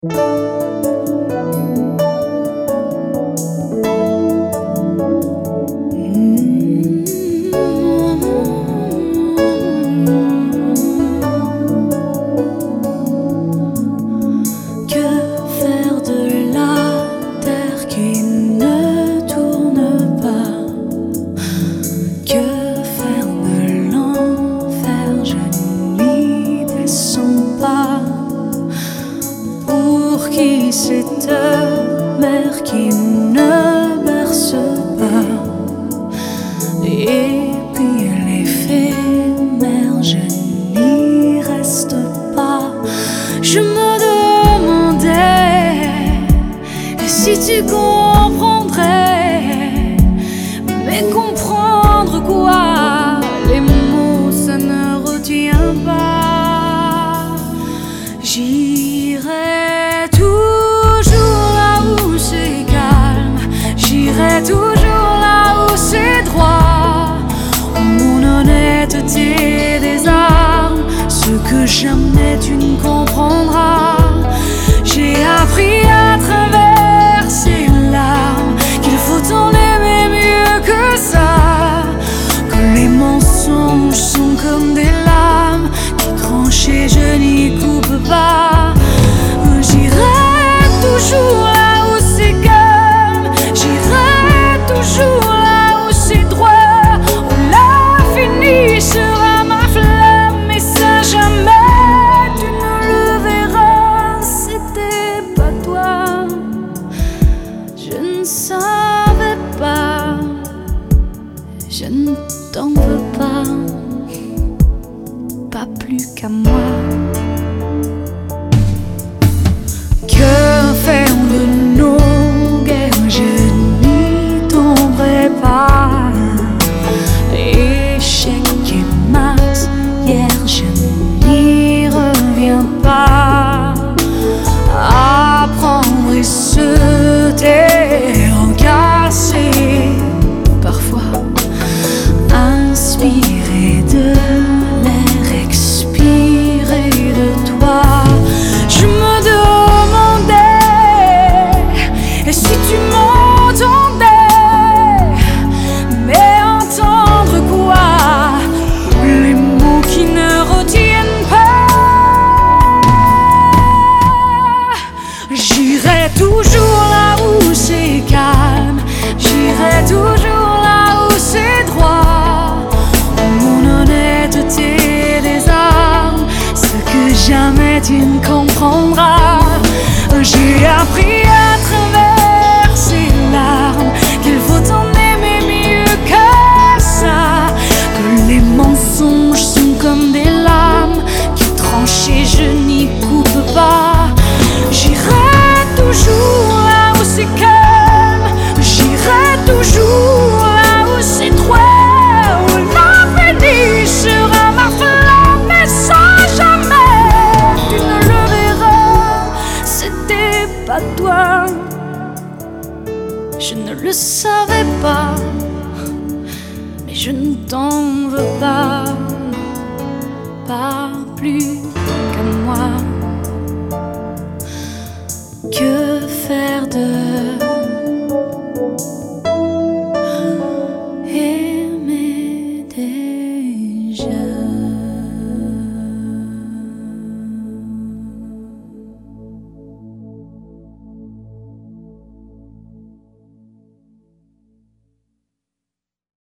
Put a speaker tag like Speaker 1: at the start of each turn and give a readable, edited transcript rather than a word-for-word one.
Speaker 1: Qui cette mer qui ne berce pas, et puis l'éphémère, je n'y reste pas. Je me demandais si tu comprendrais, mais comprendre quoi? Les mots ça ne retient pas. J'irai toujours là où c'est calme, j'irai toujours là où c'est droit, où mon honnêteté désarme ce que jamais tu ne comprendras. J'ai appris à travers ces larmes qu'il faut en aimer mieux que ça, que les mensonges sont comme des lames qui tranchent et je n'y coupe pas. J'irai toujours là où c'est calme, j'irai toujours là où c'est droit, où l'infini sera ma flamme, et ça jamais tu ne le verras. C'était pas toi, je ne savais pas, je ne t'en veux pas plus qu'à moi. Que faire de nos guerres, je n'y tomberai pas. Échec et mat, hier je n'y reviens pas. Apprendre et se taire, casser, parfois inspirer de l'air, expirer de toi. Je me demandais, et si tu m'entendais, mais entendre quoi? Les mots qui ne retiennent pas. J'irai toujours là où c'est calme, j'irai toujours là où c'est droit, où mon honnêteté désarme ce que jamais tu ne comprendras. J'ai appris à travers ces larmes qu'il faut en aimer mieux que ça, que les mensonges sont comme des lames qui tranchent et je n'y coupe pas. J'irai toujours là où c'est calme, j'irai toujours là où c'est droit, où l'infini sera ma flamme, et ça jamais tu ne le verras. C'était pas toi, je ne le savais pas, mais je ne t'en veux pas plus qu'à moi.